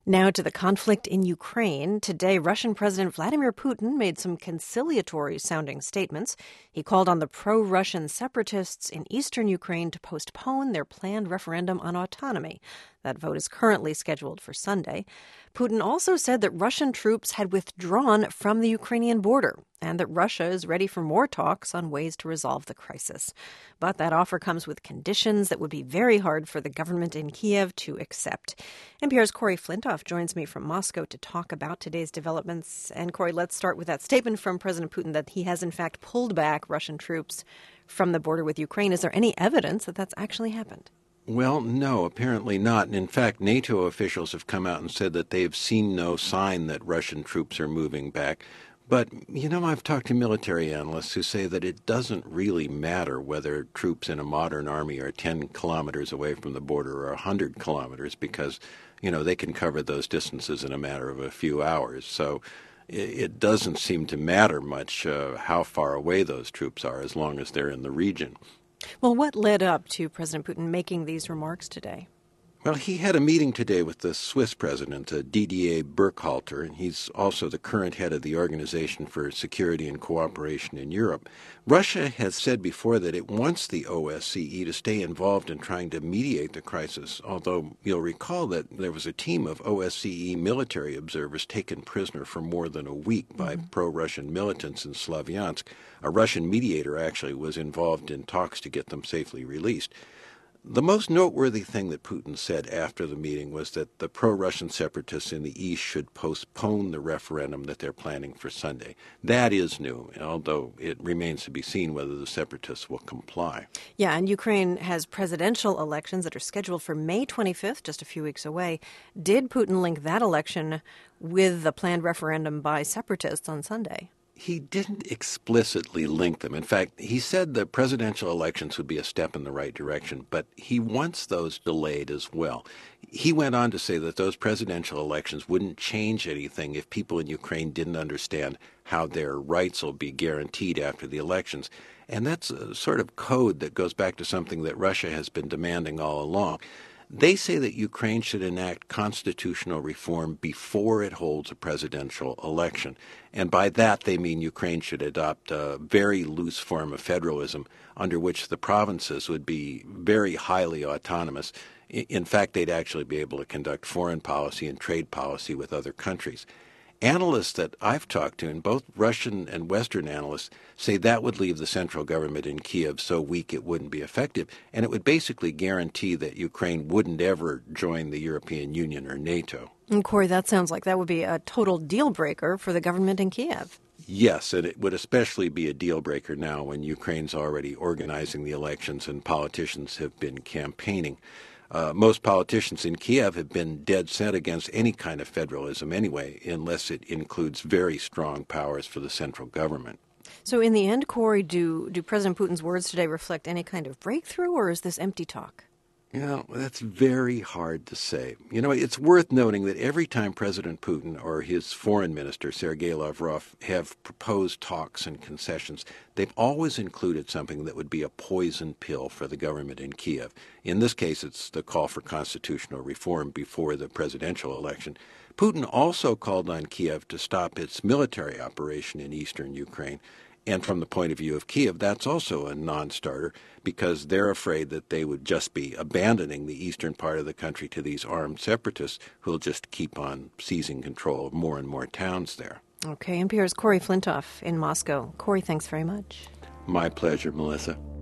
Now to the conflict in Ukraine. Today, Russian President Vladimir Putin made some conciliatory-sounding statements. He called on the pro-Russian separatists in eastern Ukraine to postpone their planned referendum on autonomy. That vote is currently scheduled for Sunday. Putin also said that Russian troops had withdrawn from the Ukrainian border and that Russia is ready for more talks on ways to resolve the crisis. But that offer comes with conditions that would be very hard for the government in Kiev to accept. NPR's Corey Flintoff joins me from Moscow to talk about today's developments. And Corey, let's start with that statement from President Putin that he has in fact pulled back Russian troops from the border with Ukraine. Is there any evidence that that's actually happened? Well, no, apparently not. And in fact, NATO officials have come out and said that they've seen no sign that Russian troops are moving back. But, I've talked to military analysts who say that it doesn't really matter whether troops in a modern army are 10 kilometers away from the border or 100 kilometers because, they can cover those distances in a matter of a few hours. So it doesn't seem to matter much how far away those troops are as long as they're in the region. Well, what led up to President Putin making these remarks today? Well, he had a meeting today with the Swiss president, Didier Burkhalter, and he's also the current head of the Organization for Security and Cooperation in Europe. Russia has said before that it wants the OSCE to stay involved in trying to mediate the crisis, although you'll recall that there was a team of OSCE military observers taken prisoner for more than a week by pro-Russian militants in Slavyansk. A Russian mediator actually was involved in talks to get them safely released. The most noteworthy thing that Putin said after the meeting was that the pro-Russian separatists in the east should postpone the referendum that they're planning for Sunday. That is new, although it remains to be seen whether the separatists will comply. Yeah, and Ukraine has presidential elections that are scheduled for May 25th, just a few weeks away. Did Putin link that election with the planned referendum by separatists on Sunday? He didn't explicitly link them. In fact, he said the presidential elections would be a step in the right direction, but he wants those delayed as well. He went on to say that those presidential elections wouldn't change anything if people in Ukraine didn't understand how their rights will be guaranteed after the elections. And that's a sort of code that goes back to something that Russia has been demanding all along. They say that Ukraine should enact constitutional reform before it holds a presidential election. And by that, they mean Ukraine should adopt a very loose form of federalism under which the provinces would be very highly autonomous. In fact, they'd actually be able to conduct foreign policy and trade policy with other countries. Analysts that I've talked to, and both Russian and Western analysts, say that would leave the central government in Kiev so weak it wouldn't be effective, and it would basically guarantee that Ukraine wouldn't ever join the European Union or NATO. And Corey, that sounds like that would be a total deal breaker for the government in Kiev. Yes, and it would especially be a deal breaker now when Ukraine's already organizing the elections and politicians have been campaigning. Most politicians in Kiev have been dead set against any kind of federalism anyway, unless it includes very strong powers for the central government. So in the end, Corey, do President Putin's words today reflect any kind of breakthrough, or is this empty talk? That's very hard to say. It's worth noting that every time President Putin or his foreign minister, Sergei Lavrov, have proposed talks and concessions, they've always included something that would be a poison pill for the government in Kiev. In this case, it's the call for constitutional reform before the presidential election. Putin also called on Kiev to stop its military operation in eastern Ukraine. And from the point of view of Kiev, that's also a non-starter because they're afraid that they would just be abandoning the eastern part of the country to these armed separatists who'll just keep on seizing control of more and more towns there. Okay, NPR's Corey Flintoff in Moscow. Corey, thanks very much. My pleasure, Melissa.